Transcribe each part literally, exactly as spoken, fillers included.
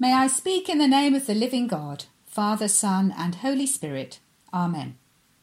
May I speak in the name of the living God, Father, Son and Holy Spirit. Amen.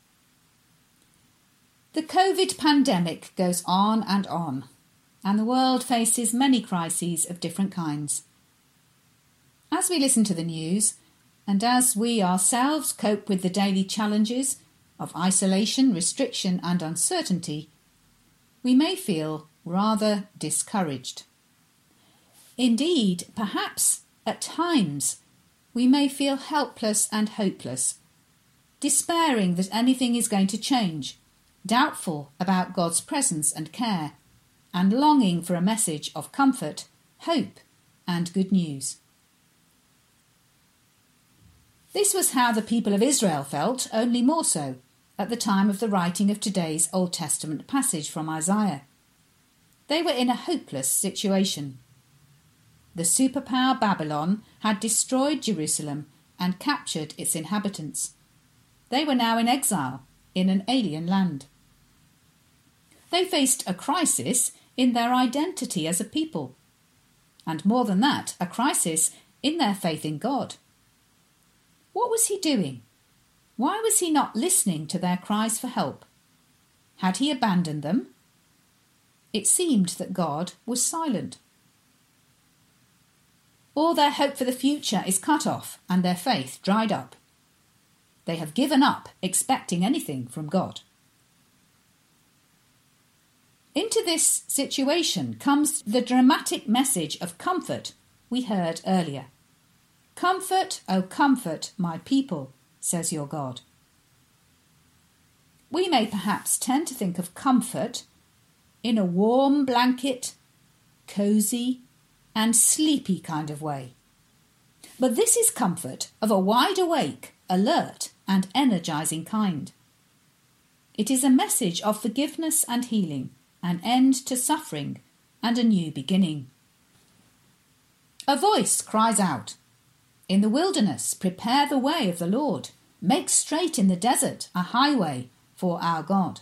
The COVID pandemic goes on and on, and the world faces many crises of different kinds. As we listen to the news, and as we ourselves cope with the daily challenges of isolation, restriction and uncertainty, we may feel rather discouraged. Indeed, perhaps at times we may feel helpless and hopeless, despairing that anything is going to change, doubtful about God's presence and care, and longing for a message of comfort, hope and good news. This was how the people of Israel felt, only more so, at the time of the writing of today's Old Testament passage from Isaiah. They were in a hopeless situation. The superpower Babylon had destroyed Jerusalem and captured its inhabitants. They were now in exile in an alien land. They faced a crisis in their identity as a people, and more than that, a crisis in their faith in God. What was he doing? Why was he not listening to their cries for help? Had he abandoned them? It seemed that God was silent. All their hope for the future is cut off and their faith dried up. They have given up expecting anything from God. Into this situation comes the dramatic message of comfort we heard earlier. Comfort, O comfort my people, says your God. We may perhaps tend to think of comfort in a warm blanket, cosy and sleepy kind of way. But this is comfort of a wide awake, alert and energising kind. It is a message of forgiveness and healing, an end to suffering and a new beginning. A voice cries out, "In the wilderness prepare the way of the Lord, make straight in the desert a highway for our God."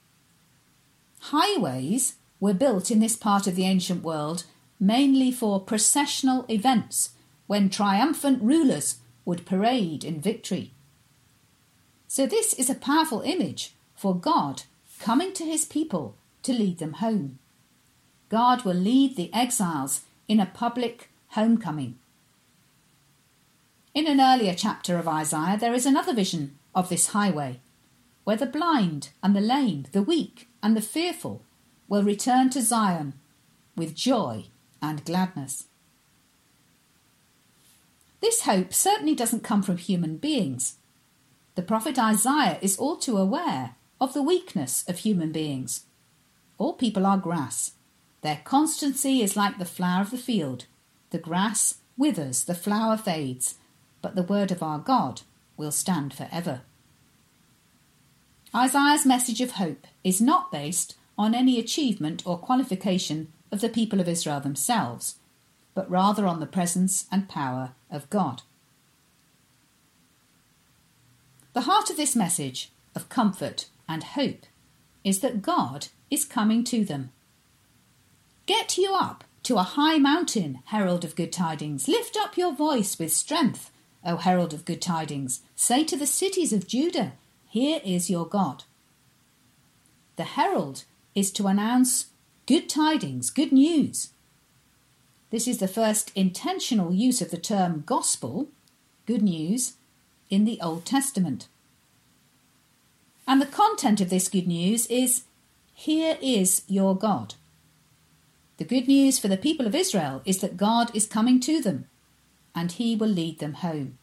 Highways were built in this part of the ancient world mainly for processional events when triumphant rulers would parade in victory. So this is a powerful image for God coming to his people to lead them home. God will lead the exiles in a public homecoming. In an earlier chapter of Isaiah, there is another vision of this highway, where the blind and the lame, the weak and the fearful will return to Zion with joy and gladness. This hope certainly doesn't come from human beings. The prophet Isaiah is all too aware of the weakness of human beings. All people are grass. Their constancy is like the flower of the field. The grass withers, the flower fades, but the word of our God will stand forever. Isaiah's message of hope is not based on any achievement or qualification of the people of Israel themselves, but rather on the presence and power of God. The heart of this message of comfort and hope is that God is coming to them. Get you up to a high mountain, herald of good tidings. Lift up your voice with strength, O herald of good tidings. Say to the cities of Judah, here is your God. The herald is to announce good tidings, good news. This is the first intentional use of the term gospel, good news, in the Old Testament. And the content of this good news is, here is your God. The good news for the people of Israel is that God is coming to them, and he will lead them home.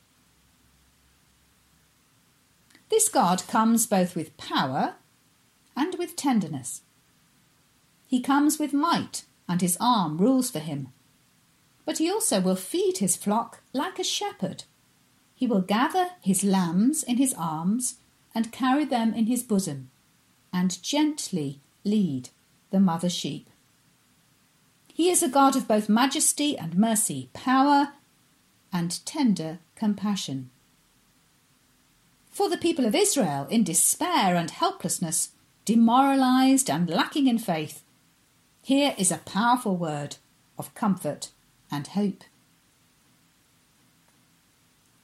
This God comes both with power and with tenderness. He comes with might, and his arm rules for him. But he also will feed his flock like a shepherd. He will gather his lambs in his arms and carry them in his bosom, and gently lead the mother sheep. He is a God of both majesty and mercy, power and tender compassion. For the people of Israel, in despair and helplessness, demoralised and lacking in faith, here is a powerful word of comfort and hope.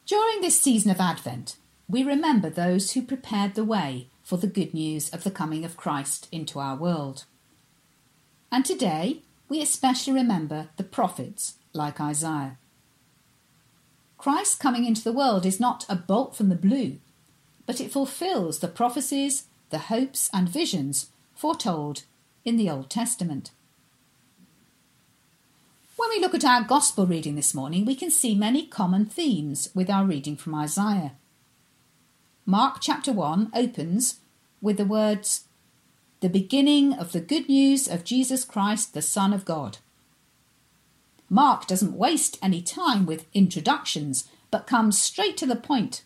During this season of Advent, we remember those who prepared the way for the good news of the coming of Christ into our world. And today, we especially remember the prophets like Isaiah. Christ's coming into the world is not a bolt from the blue, but it fulfills the prophecies, the hopes and visions foretold in the Old Testament. When we look at our Gospel reading this morning, we can see many common themes with our reading from Isaiah. Mark chapter one opens with the words, "The beginning of the good news of Jesus Christ, the Son of God." Mark doesn't waste any time with introductions, but comes straight to the point.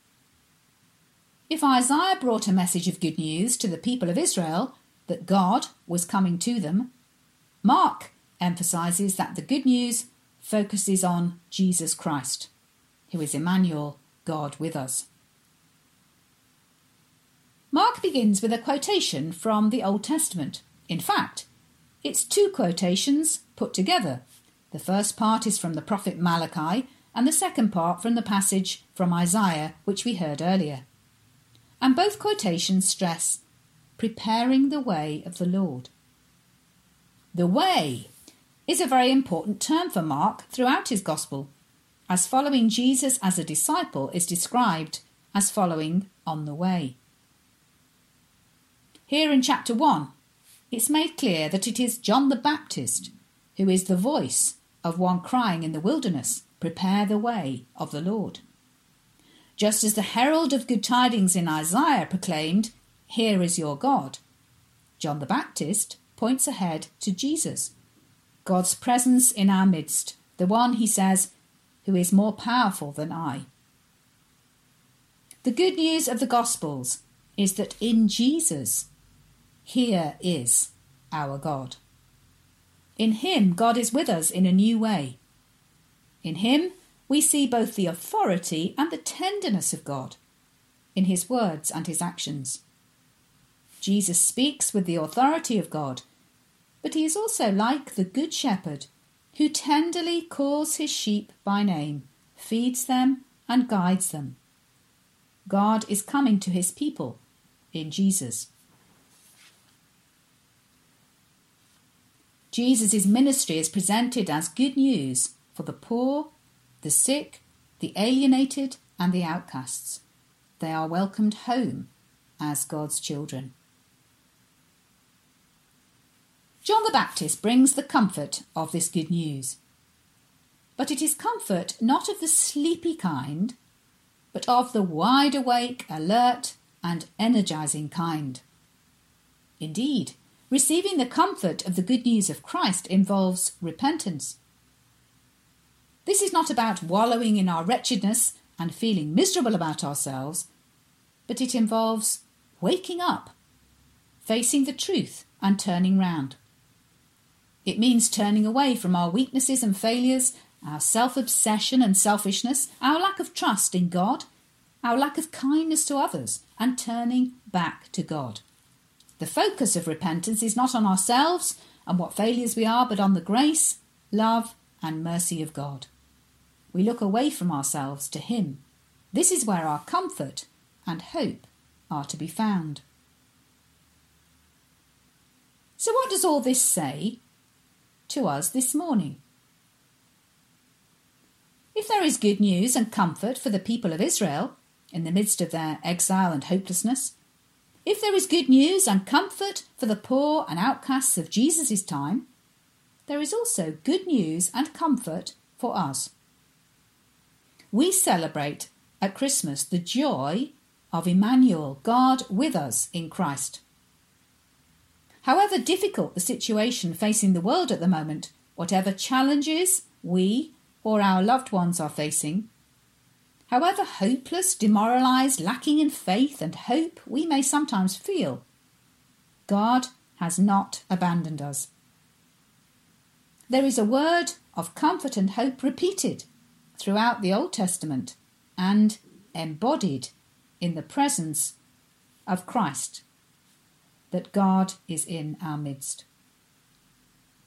If Isaiah brought a message of good news to the people of Israel, that God was coming to them, Mark emphasises that the good news focuses on Jesus Christ, who is Emmanuel, God with us. Mark begins with a quotation from the Old Testament. In fact, it's two quotations put together. The first part is from the prophet Malachi, and the second part from the passage from Isaiah, which we heard earlier. And both quotations stress preparing the way of the Lord. The way is a very important term for Mark throughout his Gospel, as following Jesus as a disciple is described as following on the way. Here in chapter one, it's made clear that it is John the Baptist who is the voice of one crying in the wilderness, "Prepare the way of the Lord." Just as the herald of good tidings in Isaiah proclaimed, "Here is your God," John the Baptist points ahead to Jesus, God's presence in our midst, the one, he says, who is more powerful than I. The good news of the Gospels is that in Jesus, here is our God. In him, God is with us in a new way. In him, we see both the authority and the tenderness of God in his words and his actions. Jesus speaks with the authority of God, but he is also like the Good Shepherd who tenderly calls his sheep by name, feeds them and guides them. God is coming to his people in Jesus. Jesus' ministry is presented as good news for the poor, the sick, the alienated and the outcasts. They are welcomed home as God's children. John the Baptist brings the comfort of this good news. But it is comfort not of the sleepy kind, but of the wide awake, alert and energising kind. Indeed, receiving the comfort of the good news of Christ involves repentance. This is not about wallowing in our wretchedness and feeling miserable about ourselves, but it involves waking up, facing the truth and turning round. It means turning away from our weaknesses and failures, our self-obsession and selfishness, our lack of trust in God, our lack of kindness to others, and turning back to God. The focus of repentance is not on ourselves and what failures we are, but on the grace, love, and mercy of God. We look away from ourselves to him. This is where our comfort and hope are to be found. So what does all this say to us this morning? If there is good news and comfort for the people of Israel in the midst of their exile and hopelessness, if there is good news and comfort for the poor and outcasts of Jesus' time, there is also good news and comfort for us. We celebrate at Christmas the joy of Emmanuel, God with us in Christ. However difficult the situation facing the world at the moment, whatever challenges we or our loved ones are facing, however hopeless, demoralised, lacking in faith and hope we may sometimes feel, God has not abandoned us. There is a word of comfort and hope repeated throughout the Old Testament and embodied in the presence of Christ, that God is in our midst.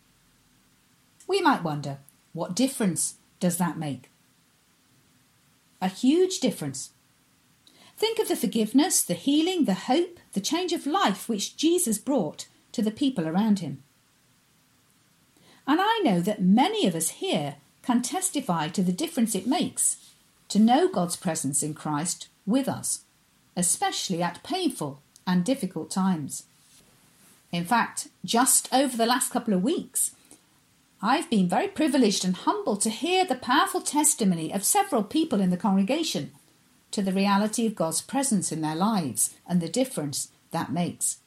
We might wonder, what difference does that make? a huge difference. Think of the forgiveness, the healing, the hope, the change of life which Jesus brought to the people around him. And I know that many of us here can testify to the difference it makes to know God's presence in Christ with us, especially at painful and difficult times. In fact, just over the last couple of weeks, I've been very privileged and humbled to hear the powerful testimony of several people in the congregation to the reality of God's presence in their lives and the difference that makes.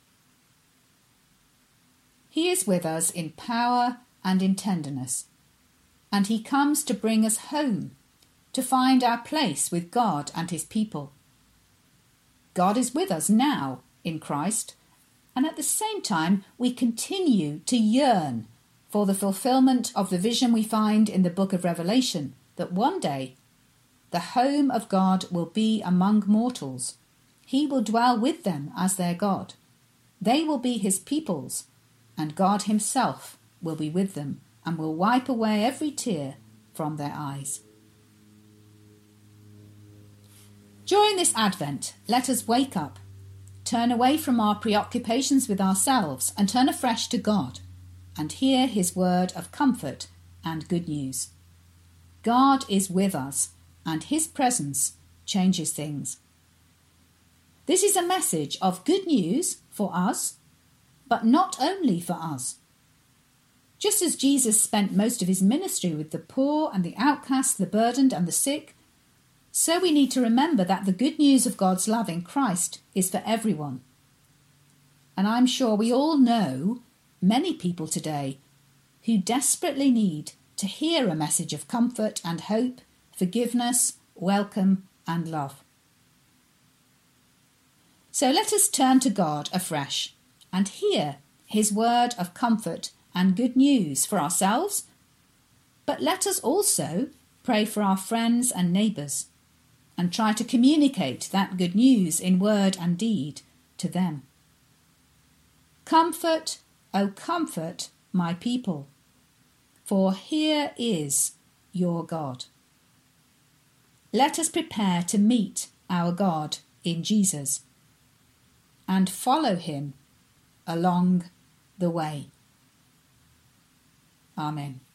He is with us in power and in tenderness, and he comes to bring us home, to find our place with God and his people. God is with us now in Christ, and at the same time we continue to yearn for the fulfillment of the vision we find in the book of Revelation, that one day the home of God will be among mortals. He will dwell with them as their God. They will be his peoples, and God himself will be with them and will wipe away every tear from their eyes. During this Advent, let us wake up, turn away from our preoccupations with ourselves and turn afresh to God and hear his word of comfort and good news. God is with us, and his presence changes things. This is a message of good news for us, but not only for us. Just as Jesus spent most of his ministry with the poor and the outcast, the burdened and the sick, so we need to remember that the good news of God's love in Christ is for everyone. And I'm sure we all know many people today who desperately need to hear a message of comfort and hope, forgiveness, welcome and love. So let us turn to God afresh and hear his word of comfort and good news for ourselves, but let us also pray for our friends and neighbours and try to communicate that good news in word and deed to them. Comfort, O comfort my people, for here is your God. Let us prepare to meet our God in Jesus and follow him along the way. Amen.